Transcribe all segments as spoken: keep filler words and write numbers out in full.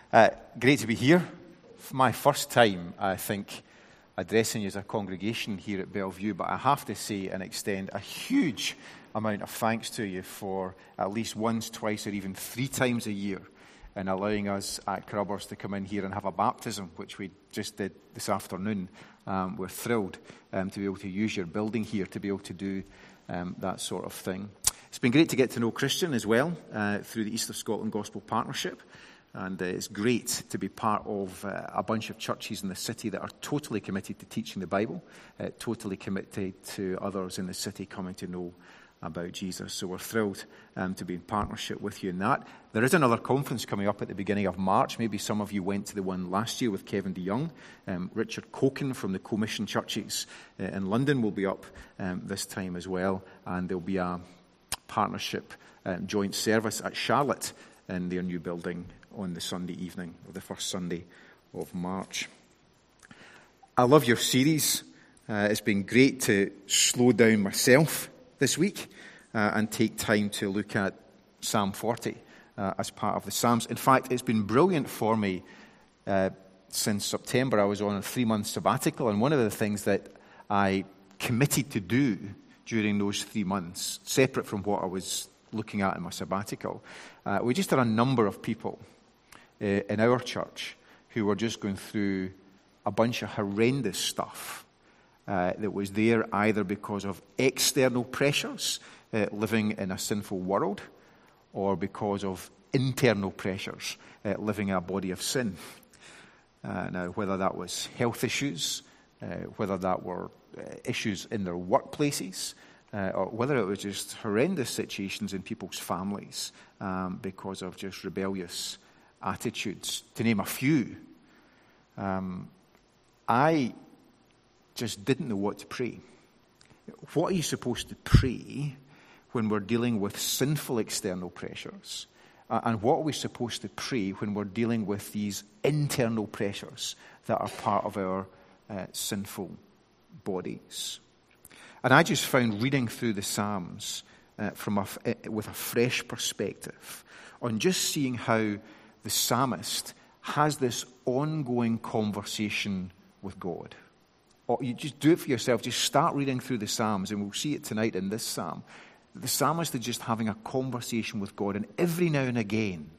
Uh, great to be here. For my first time, I think, addressing you as a congregation here at Bellevue, but I have to say and extend a huge amount of thanks to you for at least once, twice, or even three times a year in allowing us at Crubbers to come in here and have a baptism, which we just did this afternoon. Um, we're thrilled um, to be able to use your building here to be able to do um, that sort of thing. It's been great to get to know Christian as well uh, through the East of Scotland Gospel Partnership. And uh, it's great to be part of uh, a bunch of churches in the city that are totally committed to teaching the Bible, uh, totally committed to others in the city coming to know about Jesus. So we're thrilled um, to be in partnership with you in that. There is another conference coming up at the beginning of March. Maybe some of you went to the one last year with Kevin DeYoung. Um, Richard Coken from the Commission Churches uh, in London will be up um, this time as well. And there'll be a partnership um, joint service at Charlotte in their new building on the Sunday evening, or the first Sunday of March. I love your series. Uh, it's been great to slow down myself this week uh, and take time to look at Psalm forty uh, as part of the Psalms. In fact, it's been brilliant for me uh, since September. I was on a three-month sabbatical, and one of the things that I committed to do during those three months, separate from what I was looking at in my sabbatical, uh, we just had a number of people uh, in our church who were just going through a bunch of horrendous stuff uh, that was there either because of external pressures, uh, living in a sinful world, or because of internal pressures, uh, living in a body of sin. Uh, now, whether that was health issues, uh, whether that were uh, issues in their workplaces, Uh, or whether it was just horrendous situations in people's families um, because of just rebellious attitudes, to name a few. Um, I just didn't know what to pray. What are you supposed to pray when we're dealing with sinful external pressures? Uh, and what are we supposed to pray when we're dealing with these internal pressures that are part of our uh, sinful bodies? And I just found reading through the Psalms uh, from a, uh, with a fresh perspective on just seeing how the psalmist has this ongoing conversation with God. Or you just do it for yourself. Just start reading through the Psalms, and we'll see it tonight in this psalm. The psalmist is just having a conversation with God, and every now and again,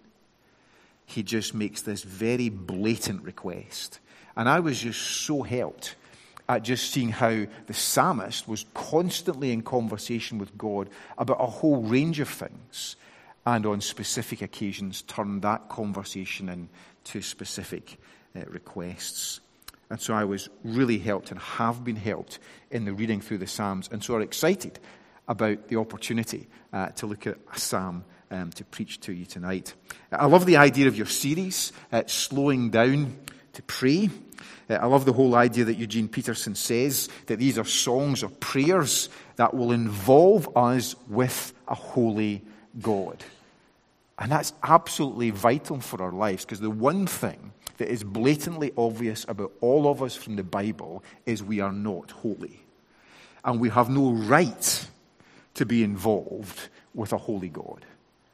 he just makes this very blatant request. And I was just so helped at just seeing how the psalmist was constantly in conversation with God about a whole range of things, and on specific occasions turned that conversation into specific uh, requests. And so I was really helped and have been helped in the reading through the Psalms, and so are excited about the opportunity uh, to look at a psalm um, to preach to you tonight. I love the idea of your series, uh, Slowing Down to Pray. I love the whole idea that Eugene Peterson says that these are songs or prayers that will involve us with a holy God. And that's absolutely vital for our lives, because the one thing that is blatantly obvious about all of us from the Bible is we are not holy. And we have no right to be involved with a holy God.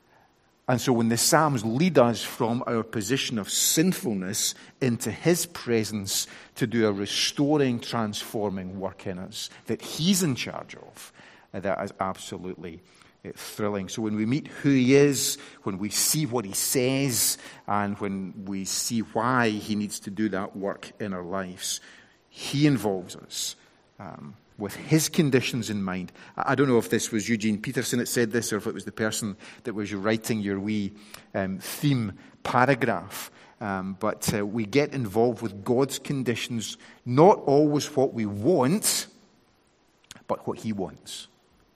And so when the Psalms lead us from our position of sinfulness into his presence to do a restoring, transforming work in us that he's in charge of, that is absolutely thrilling. So when we meet who he is, when we see what he says, and when we see why he needs to do that work in our lives, he involves us um, with his conditions in mind. I don't know if this was Eugene Peterson that said this, or if it was the person that was writing your wee um, theme paragraph. Um, but uh, we get involved with God's conditions, not always what we want, but what he wants.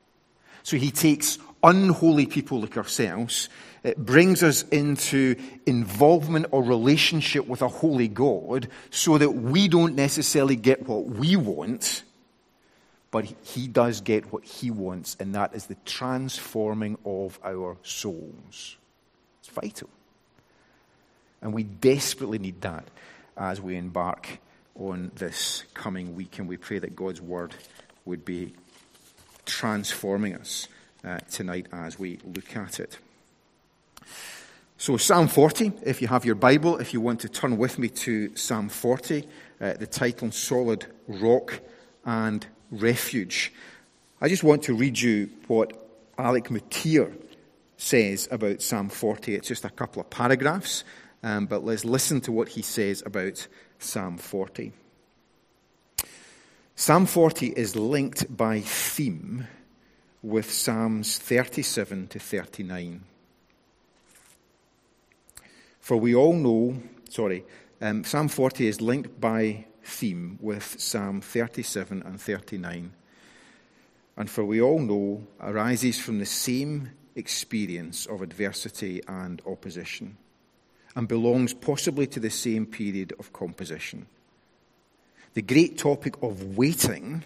So he takes unholy people like ourselves, it brings us into involvement or relationship with a holy God so that we don't necessarily get what we want, but he does get what he wants, and that is the transforming of our souls. It's vital. And we desperately need that as we embark on this coming week, and we pray that God's word would be transforming us uh, tonight as we look at it. So Psalm forty, if you have your Bible, if you want to turn with me to Psalm forty, uh, the title, Solid Rock and Refuge. I just want to read you what Alec Motyer says about Psalm forty. It's just a couple of paragraphs, um, but let's listen to what he says about Psalm forty. Psalm forty is linked by theme with Psalms thirty-seven to thirty-nine. For we all know, sorry, um, Psalm forty is linked by theme with Psalm thirty-seven and thirty-nine. And for we all know, arises from the same experience of adversity and opposition, and belongs possibly to the same period of composition. The great topic of waiting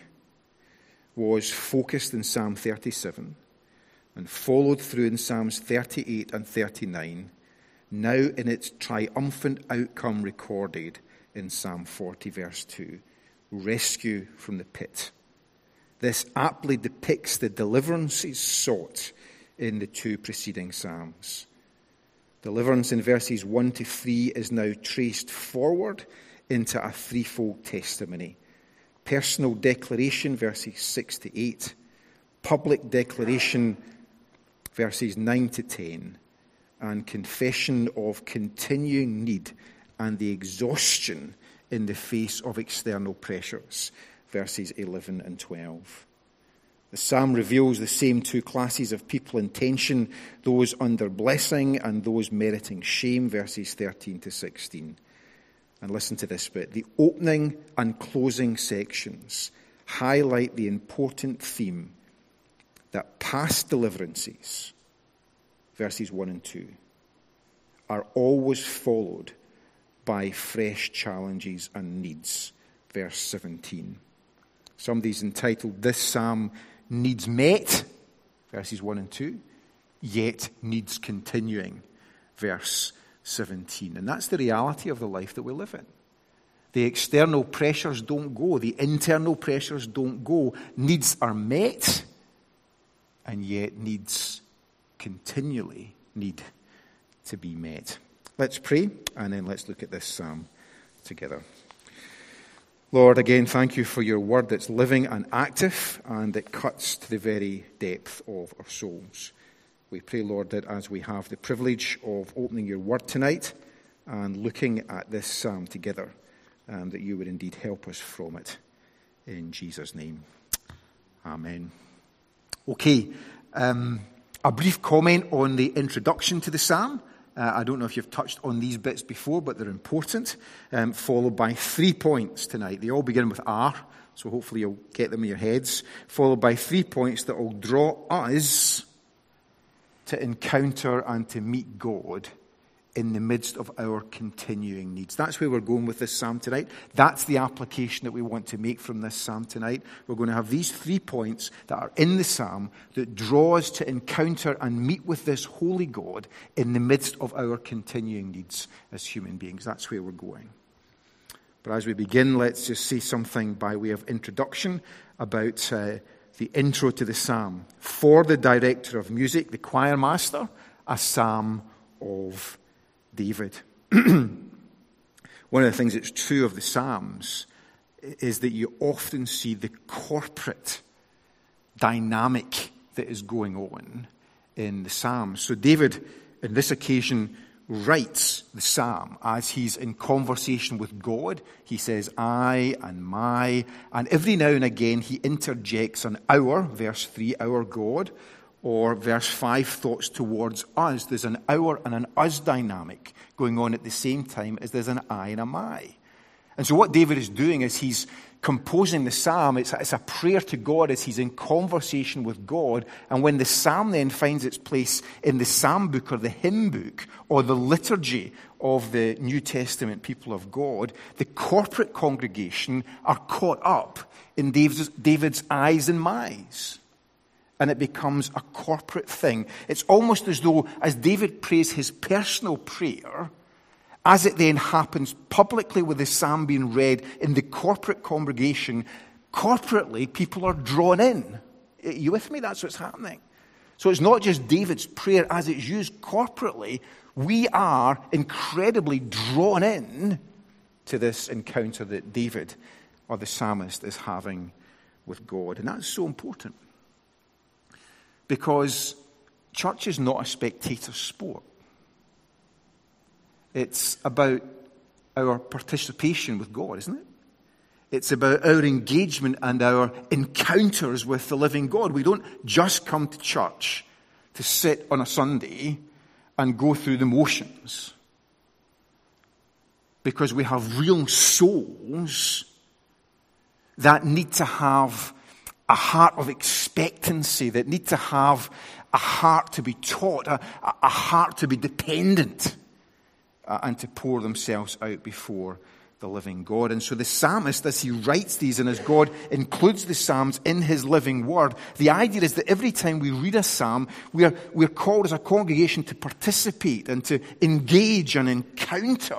was focused in Psalm thirty-seven and followed through in Psalms thirty-eight and thirty-nine, now in its triumphant outcome recorded in Psalm forty, verse two, rescue from the pit. This aptly depicts the deliverances sought in the two preceding Psalms. Deliverance in verses one to three is now traced forward into a threefold testimony. Personal declaration, verses six to eight. Public declaration, verses nine to ten. And confession of continuing need and the exhaustion in the face of external pressures, verses eleven and twelve. The psalm reveals the same two classes of people in tension, those under blessing and those meriting shame, verses thirteen to sixteen. And listen to this bit. The opening and closing sections highlight the important theme that past deliverances, verses one and two, are always followed by fresh challenges and needs, verse seventeen. Somebody's entitled, This Psalm Needs Met, verses one and two, yet needs continuing, verse seventeen. And that's the reality of the life that we live in. The external pressures don't go. The internal pressures don't go. Needs are met, and yet needs continually need to be met. Let's pray, and then let's look at this psalm together. Lord, again, thank you for your word that's living and active, and that cuts to the very depth of our souls. We pray, Lord, that as we have the privilege of opening your word tonight and looking at this psalm together, um, that you would indeed help us from it. In Jesus' name, amen. Okay, um, a brief comment on the introduction to the psalm. Uh, I don't know if you've touched on these bits before, but they're important, um, followed by three points tonight. They all begin with R, so hopefully you'll get them in your heads, followed by three points that will draw us to encounter and to meet God in the midst of our continuing needs. That's where we're going with this psalm tonight. That's the application that we want to make from this psalm tonight. We're going to have these three points that are in the psalm that draw us to encounter and meet with this holy God in the midst of our continuing needs as human beings. That's where we're going. But as we begin, let's just say something by way of introduction about uh, the intro to the psalm. For the director of music, the choir master, a psalm of David. One of the things that's true of the Psalms is that you often see the corporate dynamic that is going on in the Psalms. So David, in this occasion, writes the Psalm as he's in conversation with God. He says, I and my, and every now and again he interjects an our, verse three, our God, or verse five, thoughts towards us. There's an our and an us dynamic going on at the same time as there's an I and a my. And so what David is doing is he's composing the psalm. It's a, it's a prayer to God as he's in conversation with God. And when the psalm then finds its place in the psalm book or the hymn book or the liturgy of the New Testament people of God, the corporate congregation are caught up in David's, David's I's and my's. And it becomes a corporate thing. It's almost as though, as David prays his personal prayer, as it then happens publicly with the psalm being read in the corporate congregation, corporately people are drawn in. Are you with me? That's what's happening. So it's not just David's prayer as it's used corporately. We are incredibly drawn in to this encounter that David, or the psalmist, is having with God. And that's so important. Because church is not a spectator sport. It's about our participation with God, isn't it? It's about our engagement and our encounters with the living God. We don't just come to church to sit on a Sunday and go through the motions. Because we have real souls that need to have a heart of expectancy, that need to have a heart to be taught, a, a heart to be dependent, uh, and to pour themselves out before the living God. And so the psalmist, as he writes these and as God includes the psalms in his living word, the idea is that every time we read a psalm, we are, we are called as a congregation to participate and to engage and encounter.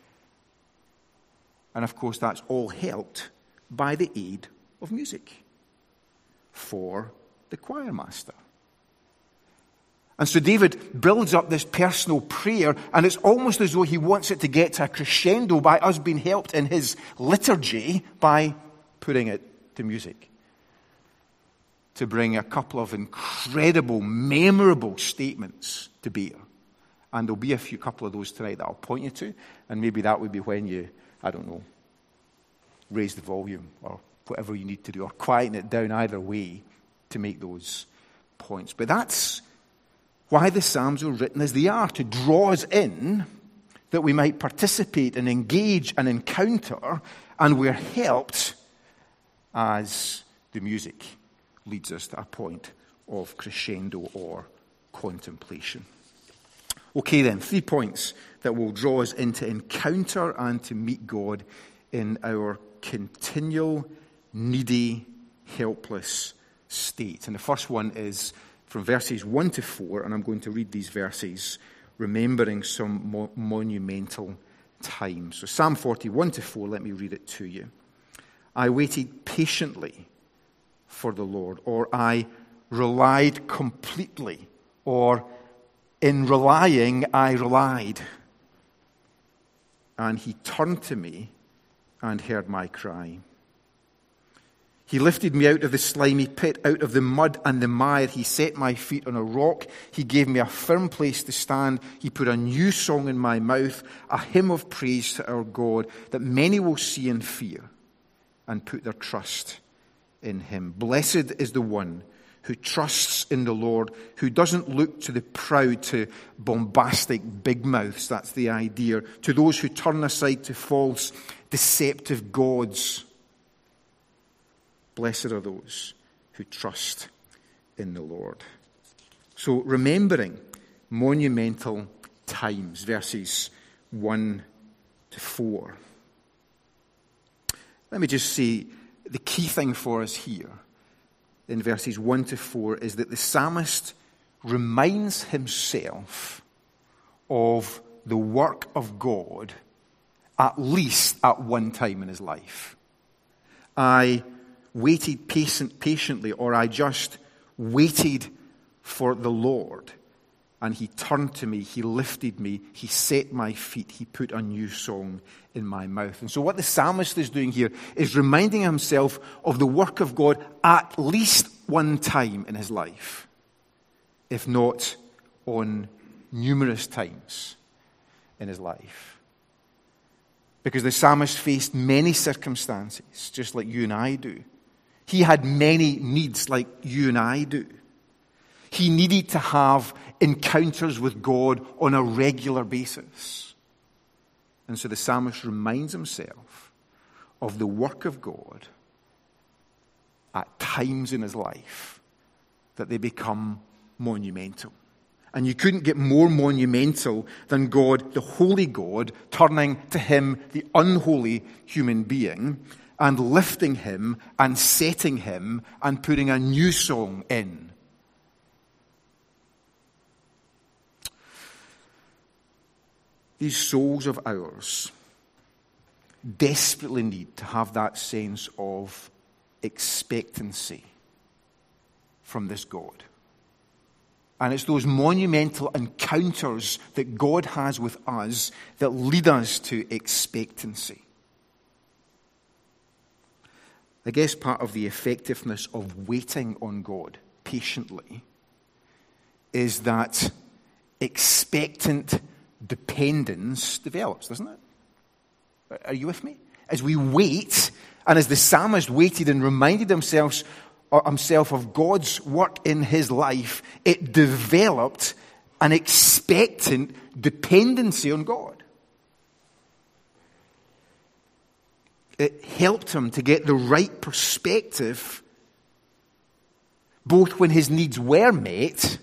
And of course, that's all helped by the aid of music for the choir master. And so David builds up this personal prayer, and it's almost as though he wants it to get to a crescendo by us being helped in his liturgy by putting it to music. To bring a couple of incredible, memorable statements to bear. And there'll be a few couple of those tonight that I'll point you to, and maybe that would be when you, I don't know, raise the volume or whatever you need to do, or quieten it down either way to make those points. But that's why the Psalms are written as they are, to draw us in, that we might participate and engage and encounter, and we're helped as the music leads us to a point of crescendo or contemplation. Okay then, three points that will draw us into encounter and to meet God in our continual, needy, helpless state. And the first one is from verses one to four, and I'm going to read these verses, remembering some mo- monumental times. So Psalm forty, one to four, let me read it to you. I waited patiently for the Lord, or I relied completely, or in relying, I relied. And he turned to me and heard my cry. He lifted me out of the slimy pit, out of the mud and the mire. He set my feet on a rock. He gave me a firm place to stand. He put a new song in my mouth, a hymn of praise to our God, that many will see and fear and put their trust in him. Blessed is the one who trusts in the Lord, who doesn't look to the proud, to bombastic big mouths. That's the idea. To those who turn aside to false, deceptive gods. Blessed are those who trust in the Lord. So remembering monumental times, verses one to four. Let me just say, the key thing for us here in verses one to four is that the psalmist reminds himself of the work of God at least at one time in his life. I waited patient, patiently, or I just waited for the Lord. And he turned to me, he lifted me, he set my feet, he put a new song in my mouth. And so what the psalmist is doing here is reminding himself of the work of God at least one time in his life, if not on numerous times in his life. Because the psalmist faced many circumstances, just like you and I do. He had many needs like you and I do. He needed to have encounters with God on a regular basis. And so the psalmist reminds himself of the work of God at times in his life that they become monumental. And you couldn't get more monumental than God, the holy God, turning to him, the unholy human being, and lifting him and setting him and putting a new song in. These souls of ours desperately need to have that sense of expectancy from this God. And it's those monumental encounters that God has with us that lead us to expectancy. I guess part of the effectiveness of waiting on God patiently is that expectant dependence develops, doesn't it? Are you with me? As we wait, and as the psalmist waited and reminded himself, himself of God's work in his life, it developed an expectant dependency on God. It helped him to get the right perspective, both when his needs were met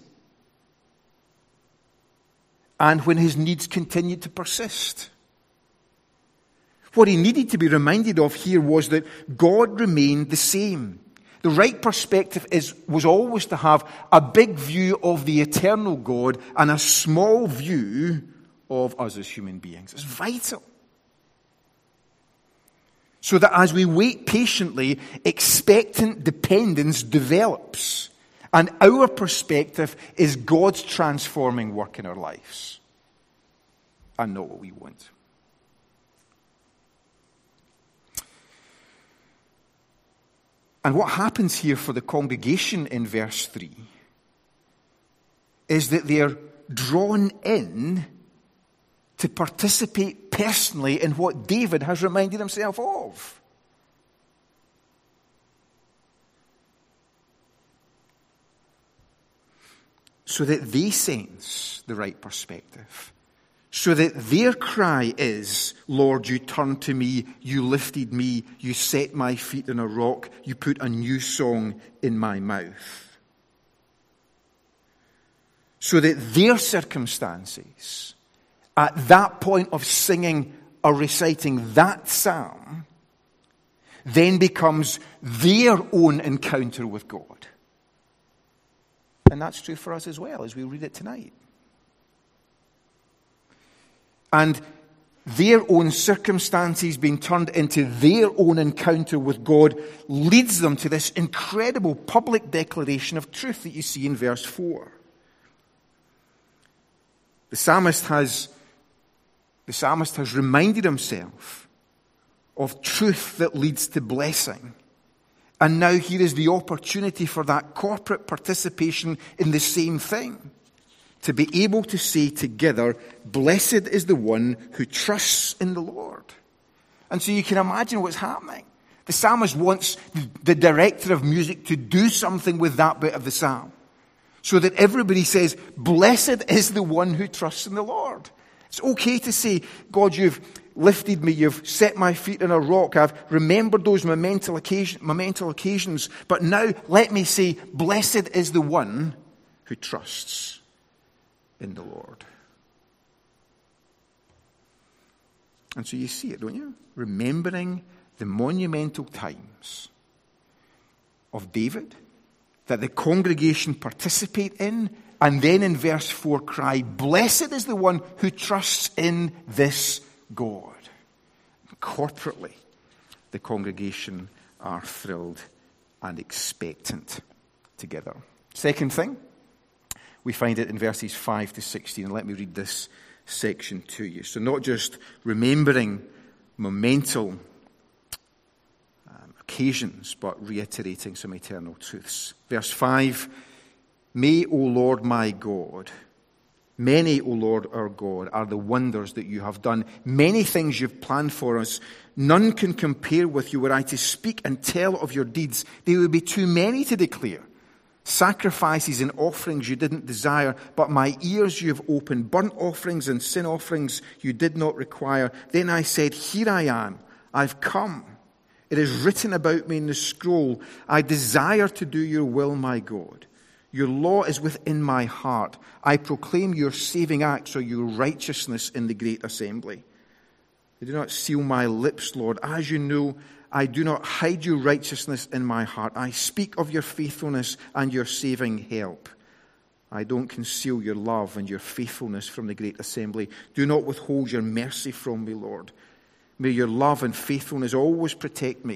and when his needs continued to persist. What he needed to be reminded of here was that God remained the same. The right perspective is, was always to have a big view of the eternal God and a small view of us as human beings. It's vital. So that as we wait patiently, expectant dependence develops. And our perspective is God's transforming work in our lives. And not what we want. And what happens here for the congregation in verse three is that they're drawn in to participate personally in what David has reminded himself of. So that they sense the right perspective. So that their cry is, Lord, you turned to me, you lifted me, you set my feet on a rock, you put a new song in my mouth. So that their circumstances, at that point of singing or reciting that psalm, then becomes their own encounter with God. And that's true for us as well, as we read it tonight. And their own circumstances being turned into their own encounter with God leads them to this incredible public declaration of truth that you see in verse four. The psalmist has, the psalmist has reminded himself of truth that leads to blessing. And now here is the opportunity for that corporate participation in the same thing. To be able to say together, blessed is the one who trusts in the Lord. And so you can imagine what's happening. The psalmist wants the director of music to do something with that bit of the psalm. So that everybody says, blessed is the one who trusts in the Lord. It's okay to say, God, you've lifted me, you've set my feet on a rock, I've remembered those momentous occasion, momentous occasions, but now let me say, blessed is the one who trusts in the Lord. And so you see it, don't you? Remembering the monumental times of David that the congregation participate in, and then in verse four cry, blessed is the one who trusts in this God. Corporately, the congregation are thrilled and expectant together. Second thing, we find it in verses five to sixteen. And let me read this section to you. So not just remembering momental um, occasions, but reiterating some eternal truths. Verse five, may, O Lord my God, many, O Lord our God, are the wonders that you have done. Many things you've planned for us. None can compare with you. Were I to speak and tell of your deeds, they would be too many to declare. Sacrifices and offerings you didn't desire, but my ears you have opened. Burnt offerings and sin offerings you did not require. Then I said, here I am. I've come. It is written about me in the scroll. I desire to do your will, my God. Your law is within my heart. I proclaim your saving acts or your righteousness in the great assembly. They do not seal my lips, Lord. As you know, I do not hide your righteousness in my heart. I speak of your faithfulness and your saving help. I don't conceal your love and your faithfulness from the great assembly. Do not withhold your mercy from me, Lord. May your love and faithfulness always protect me.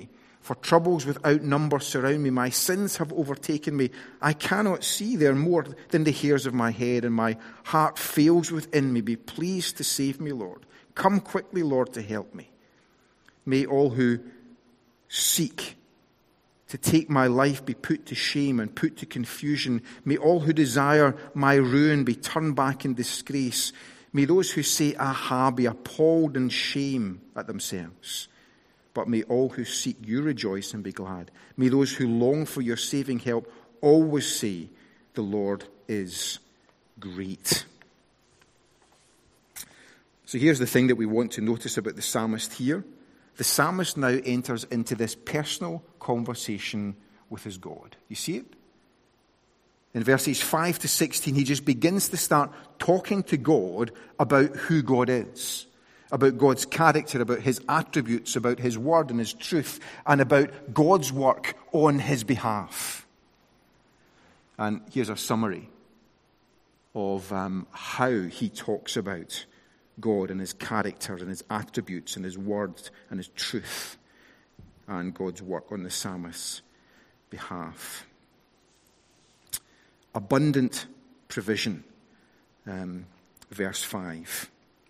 For troubles without number surround me. My sins have overtaken me. I cannot see. They are more than the hairs of my head, and my heart fails within me. Be pleased to save me, Lord. Come quickly, Lord, to help me. May all who seek to take my life be put to shame and put to confusion. May all who desire my ruin be turned back in disgrace. May those who say, aha, be appalled in shame at themselves. But may all who seek you rejoice and be glad. May those who long for your saving help always say, the Lord is great. So here's the thing that we want to notice about the psalmist here. The psalmist now enters into this personal conversation with his God. You see it? In verses five to sixteen, he just begins to start talking to God about who God is, about God's character, about his attributes, about his word and his truth, and about God's work on his behalf. And here's a summary of um, how he talks about God and his character and his attributes and his word and his truth and God's work on the psalmist's behalf. Abundant provision, um, verse five.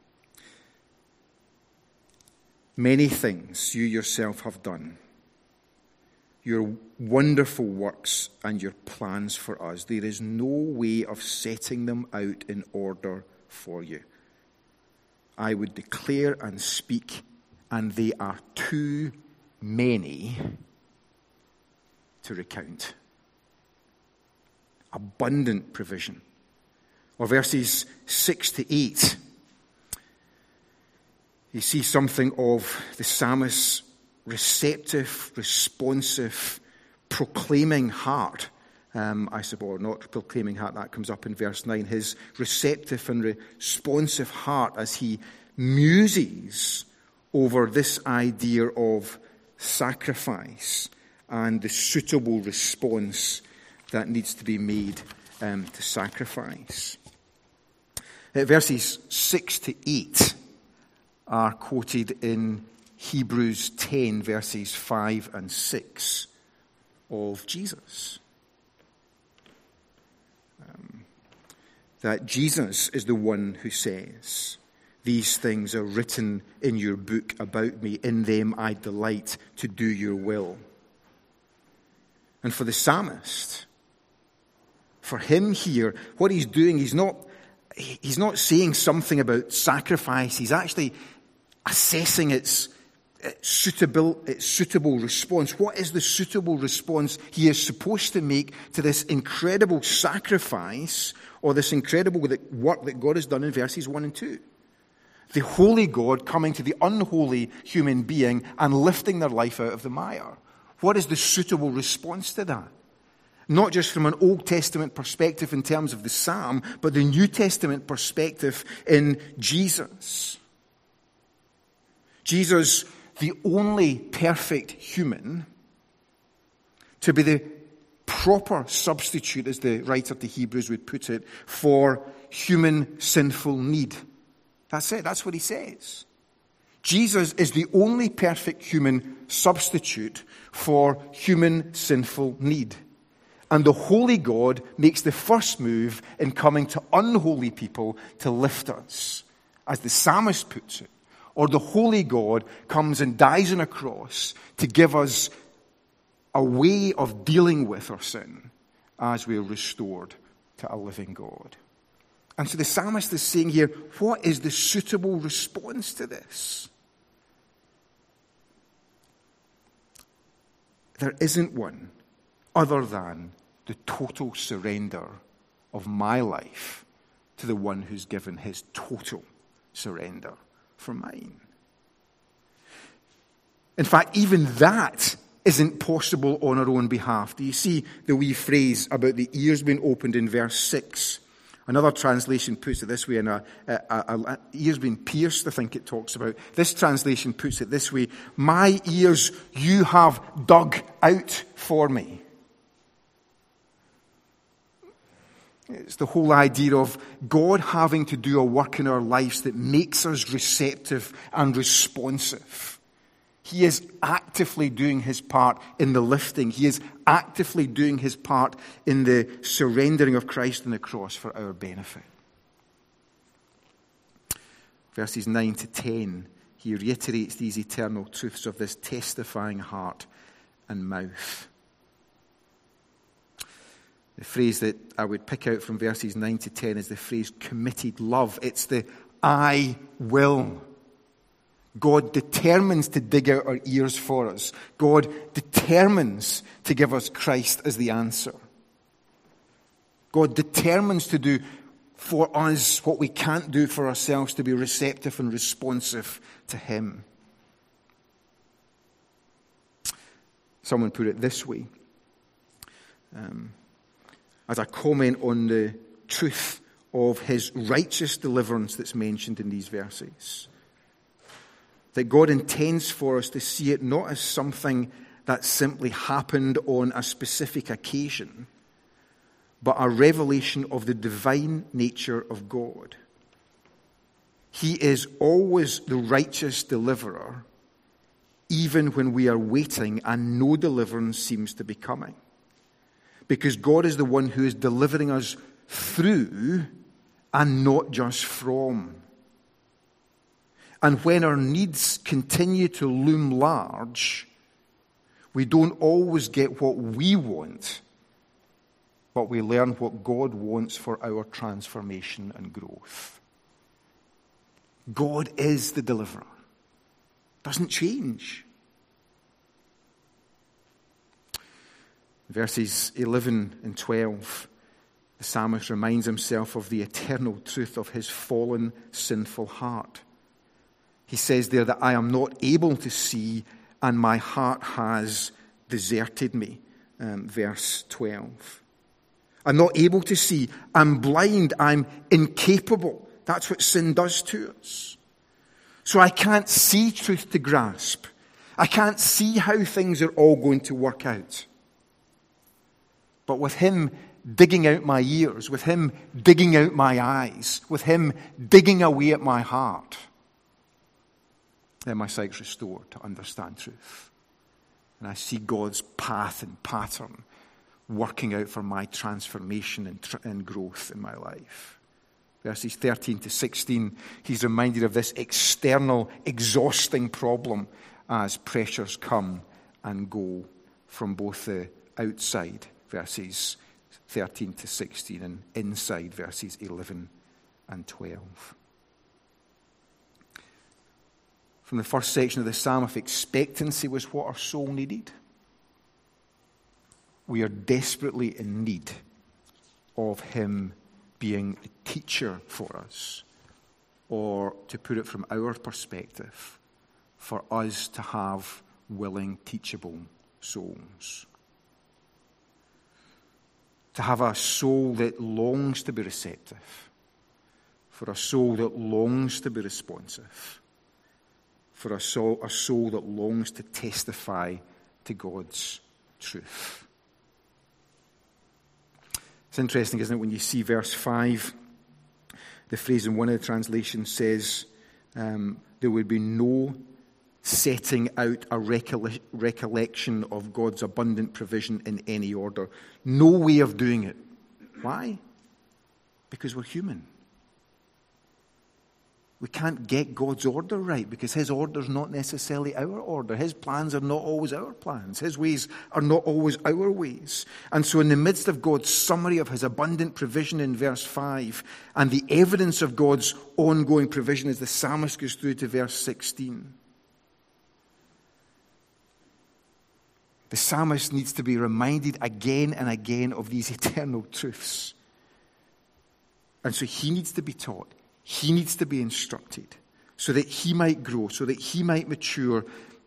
Many things you yourself have done, your wonderful works and your plans for us. There is no way of setting them out in order for you. I would declare and speak, and they are too many to recount. Abundant provision. Or verses six to eight. You see something of the psalmist's receptive, responsive, proclaiming heart. Um, I suppose, not proclaiming heart, that comes up in verse nine. His receptive and responsive heart as he muses over this idea of sacrifice and the suitable response that needs to be made um, to sacrifice. Uh, verses six to eight are quoted in Hebrews ten, verses five and six of Jesus. Um, that Jesus is the one who says, these things are written in your book about me. In them I delight to do your will. And for the psalmist, for him here, what he's doing, he's not, he's not saying something about sacrifice. He's actually assessing its, its suitable, its suitable response. What is the suitable response he is supposed to make to this incredible sacrifice or this incredible work that God has done in verses one and two? The holy God coming to the unholy human being and lifting their life out of the mire. What is the suitable response to that? Not just from an Old Testament perspective in terms of the psalm, but the New Testament perspective in Jesus. Jesus, the only perfect human, to be the proper substitute, as the writer to Hebrews would put it, for human sinful need. That's it. That's what he says. Jesus is the only perfect human substitute for human sinful need. And the holy God makes the first move in coming to unholy people to lift us, as the psalmist puts it. Or the holy God comes and dies on a cross to give us a way of dealing with our sin as we are restored to a living God. And so the psalmist is saying here, what is the suitable response to this? There isn't one other than the total surrender of my life to the one who's given his total surrender for mine. In fact, even that isn't possible on our own behalf. Do you see the wee phrase about the ears being opened in verse six? Another translation puts it this way, and a, a, a, a ears being pierced, I think it talks about. This translation puts it this way: my ears you have dug out for me. It's the whole idea of God having to do a work in our lives that makes us receptive and responsive He is actively doing his part in the lifting. He is actively doing his part in the surrendering of Christ on the cross for our benefit. Verses nine to ten, he reiterates these eternal truths of this testifying heart and mouth. The phrase that I would pick out from verses nine to ten is the phrase committed love. It's the I will. God determines to dig out our ears for us. God determines to give us Christ as the answer. God determines to do for us what we can't do for ourselves, to be receptive and responsive to him. Someone put it this way, um, as a comment on the truth of his righteous deliverance that's mentioned in these verses. That God intends for us to see it not as something that simply happened on a specific occasion, but a revelation of the divine nature of God. He is always the righteous deliverer, even when we are waiting and no deliverance seems to be coming. Because God is the one who is delivering us through and not just from. And when our needs continue to loom large, we don't always get what we want, but we learn what God wants for our transformation and growth. God is the deliverer. Doesn't change. Verses eleven and twelve, the psalmist reminds himself of the eternal truth of his fallen, sinful heart. He says there that I am not able to see and my heart has deserted me. Um, verse twelve. I'm not able to see. I'm blind. I'm incapable. That's what sin does to us. So I can't see truth to grasp. I can't see how things are all going to work out. But with him digging out my ears, with him digging out my eyes, with him digging away at my heart, then my sight's restored to understand truth. And I see God's path and pattern working out for my transformation and, tr- and growth in my life. Verses thirteen to sixteen, he's reminded of this external, exhausting problem as pressures come and go from both the outside, verses thirteen to sixteen, and inside, verses eleven and twelve. From the first section of the psalm, if expectancy was what our soul needed, we are desperately in need of him being a teacher for us, or, to put it from our perspective, for us to have willing, teachable souls. To have a soul that longs to be receptive, for a soul that longs to be responsive, for a soul, a soul that longs to testify to God's truth. It's interesting, isn't it, when you see verse five, the phrase in one of the translations says, um, there would be no setting out a recolle- recollection of God's abundant provision in any order. No way of doing it. Why? Because we're human. We can't get God's order right because his order is not necessarily our order. His plans are not always our plans. His ways are not always our ways. And so in the midst of God's summary of his abundant provision in verse five and the evidence of God's ongoing provision as the psalmist goes through to verse sixteen, the psalmist needs to be reminded again and again of these eternal truths. And so he needs to be taught. He needs to be instructed so that he might grow, so that he might mature.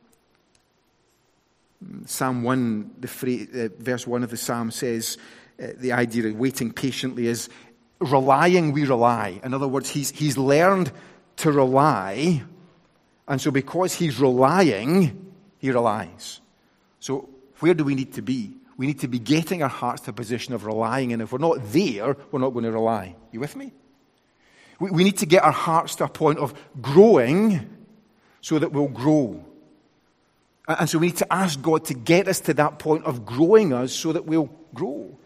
Psalm one, the phrase, uh, verse one of the psalm says, uh, the idea of waiting patiently is relying, we rely. In other words, he's, he's learned to rely, and so because he's relying, he relies. So where do we need to be? We need to be getting our hearts to a position of relying, and if we're not there, we're not going to rely. You with me? We, we need to get our hearts to a point of growing so that we'll grow. And so we need to ask God to get us to that point of growing us so that we'll grow.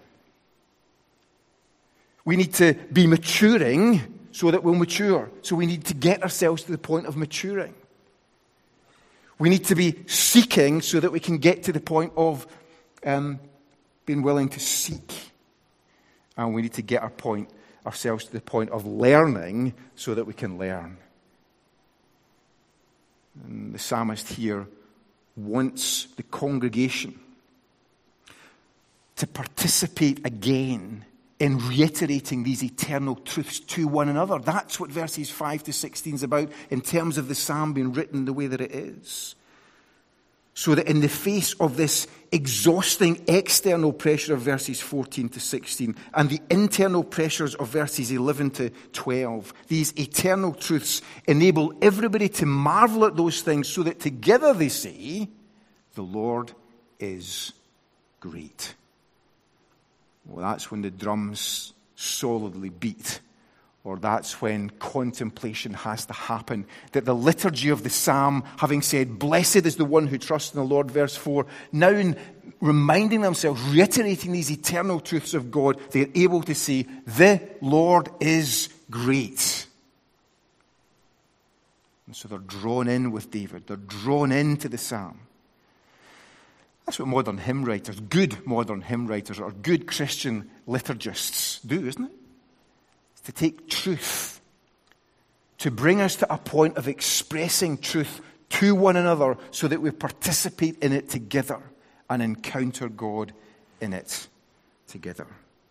We need to be maturing so that we'll mature. So we need to get ourselves to the point of maturing. We need to be seeking so that we can get to the point of um, being willing to seek. And we need to get our point, ourselves to the point of learning so that we can learn. And the psalmist here wants the congregation to participate again in reiterating these eternal truths to one another. That's what verses five to sixteen is about in terms of the psalm being written the way that it is. So that in the face of this exhausting external pressure of verses fourteen to sixteen and the internal pressures of verses eleven to twelve, these eternal truths enable everybody to marvel at those things so that together they say, the Lord is great. Well, that's when the drums solidly beat, or that's when contemplation has to happen. That the liturgy of the psalm, having said, blessed is the one who trusts in the Lord, verse four, now in reminding themselves, reiterating these eternal truths of God, they're able to say, the Lord is great. And so they're drawn in with David. They're drawn into the psalm. That's what modern hymn writers, good modern hymn writers, or good Christian liturgists do, isn't it? It's to take truth, to bring us to a point of expressing truth to one another so that we participate in it together and encounter God in it together.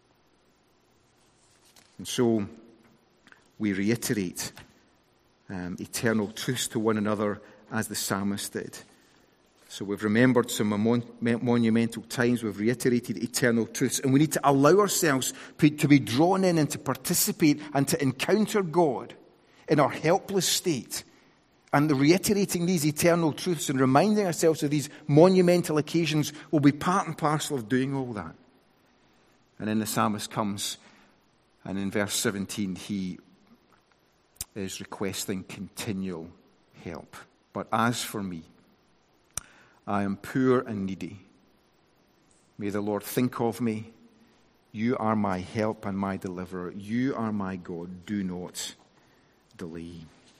And so we reiterate um, eternal truths to one another as the psalmist did. So we've remembered some mon- monumental times, we've reiterated eternal truths, and we need to allow ourselves to be drawn in and to participate and to encounter God in our helpless state. And the reiterating these eternal truths and reminding ourselves of these monumental occasions will be part and parcel of doing all that. And then the psalmist comes, and in verse seventeen, he is requesting continual help. But as for me, I am poor and needy. May the Lord think of me. You are my help and my deliverer. You are my God. Do not delay.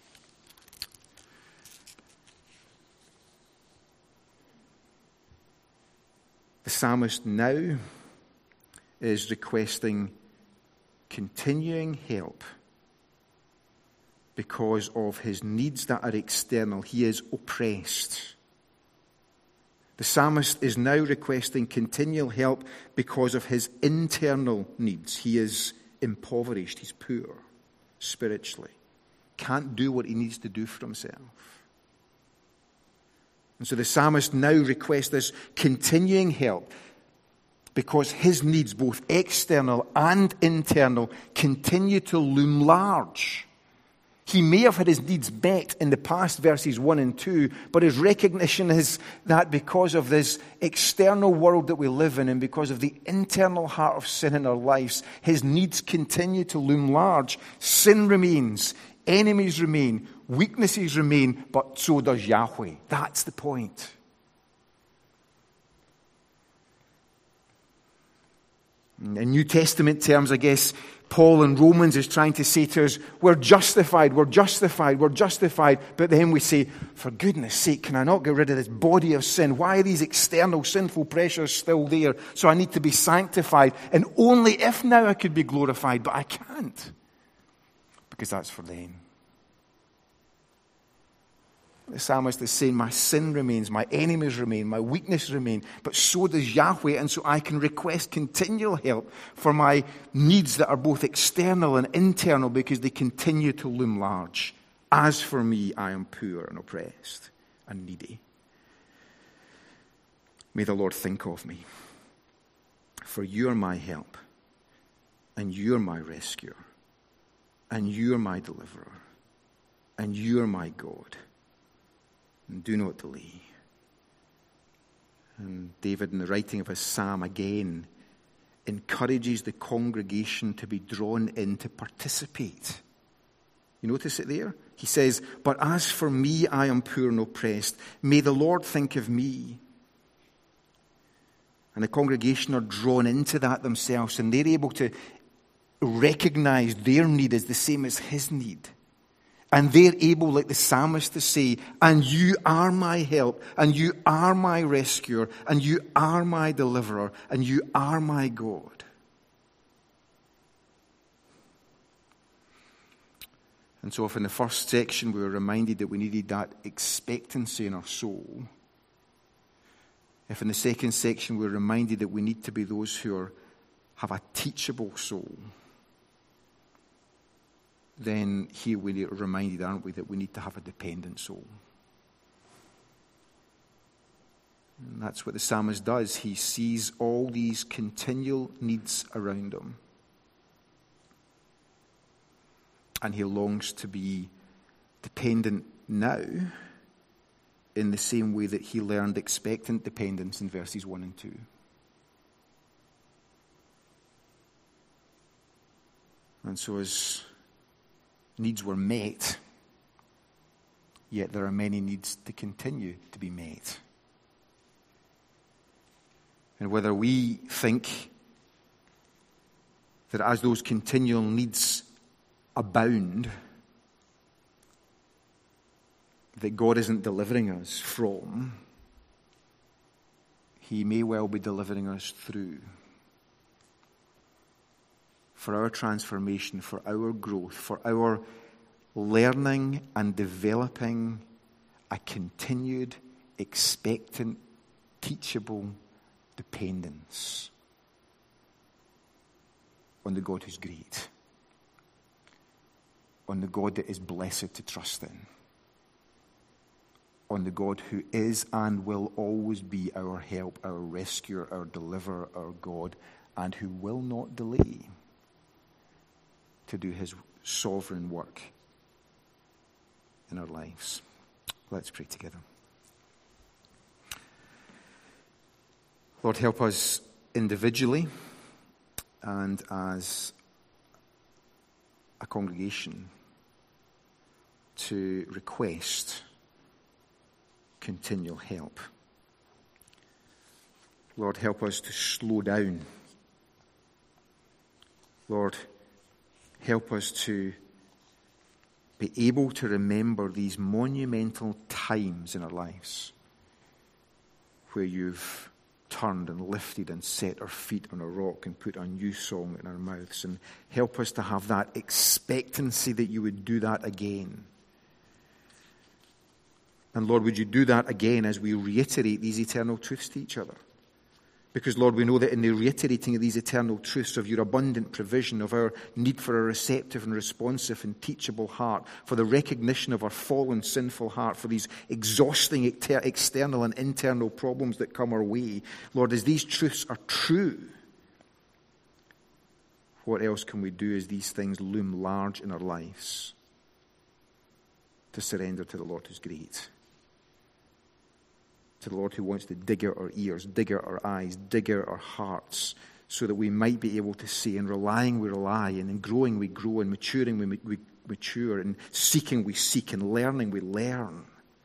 The psalmist now is requesting continuing help because of his needs that are external. He is oppressed. The psalmist is now requesting continual help because of his internal needs. He is impoverished. He's poor spiritually. Can't do what he needs to do for himself. And so the psalmist now requests this continuing help because his needs, both external and internal, continue to loom large. He may have had his needs met in the past, verses one and two, but his recognition is that because of this external world that we live in and because of the internal heart of sin in our lives, his needs continue to loom large. Sin remains, enemies remain, weaknesses remain, but so does Yahweh. That's the point. In New Testament terms, I guess, Paul in Romans is trying to say to us, we're justified, we're justified, we're justified. But then we say, for goodness sake, can I not get rid of this body of sin? Why are these external sinful pressures still there? So I need to be sanctified. And only if now I could be glorified, but I can't. Because that's for them. The psalmist is saying, my sin remains, my enemies remain, my weakness remain, but so does Yahweh, and so I can request continual help for my needs that are both external and internal because they continue to loom large. As for me, I am poor and oppressed and needy. May the Lord think of me, for you are my help, and you are my rescuer, and you are my deliverer, and you are my God. And do not delay. And David, in the writing of his psalm, again encourages the congregation to be drawn in to participate. You notice it there? He says, "But as for me, I am poor and oppressed. May the Lord think of me." And the congregation are drawn into that themselves, and they're able to recognize their need as the same as his need. And they're able, like the psalmist, to say, "And you are my help, and you are my rescuer, and you are my deliverer, and you are my God." And so if in the first section we were reminded that we needed that expectancy in our soul, if in the second section we were reminded that we need to be those who are, have a teachable soul, then here we are reminded, aren't we, that we need to have a dependent soul. And that's what the psalmist does. He sees all these continual needs around him. And he longs to be dependent now in the same way that he learned expectant dependence in verses one and two. And so his needs were met, yet there are many needs to continue to be met. And whether we think that as those continual needs abound, that God isn't delivering us from, he may well be delivering us through. For our transformation, for our growth, for our learning and developing a continued, expectant, teachable dependence on the God who's great, on the God that is blessed to trust in, on the God who is and will always be our help, our rescuer, our deliverer, our God, and who will not delay to do his sovereign work in our lives. Let's pray together. Lord, help us individually and as a congregation to request continual help. Lord, help us to slow down. Lord, help us to be able to remember these monumental times in our lives where you've turned and lifted and set our feet on a rock and put a new song in our mouths. And help us to have that expectancy that you would do that again. And Lord, would you do that again as we reiterate these eternal truths to each other? Because, Lord, we know that in the reiterating of these eternal truths of your abundant provision, of our need for a receptive and responsive and teachable heart, for the recognition of our fallen, sinful heart, for these exhausting external and internal problems that come our way, Lord, as these truths are true, what else can we do as these things loom large in our lives to surrender to the Lord who's great? To the Lord who wants to dig out our ears, dig out our eyes, dig out our hearts, so that we might be able to say, in relying we rely, and in growing we grow, and maturing we, we mature, and seeking we seek, and learning we learn.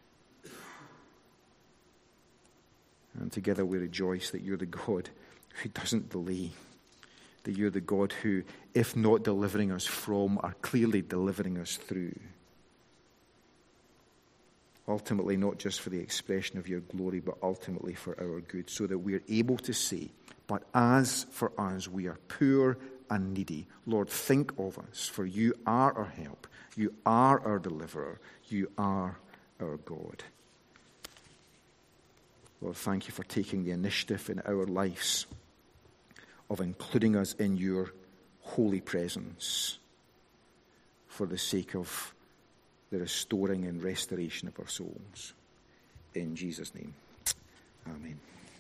And together we rejoice that you're the God who doesn't delay, that you're the God who, if not delivering us from, are clearly delivering us through. Ultimately, not just for the expression of your glory, but ultimately for our good, so that we're able to say, but as for us, we are poor and needy. Lord, think of us, for you are our help. You are our deliverer. You are our God. Lord, thank you for taking the initiative in our lives of including us in your holy presence for the sake of the restoring and restoration of our souls. In Jesus' name, amen.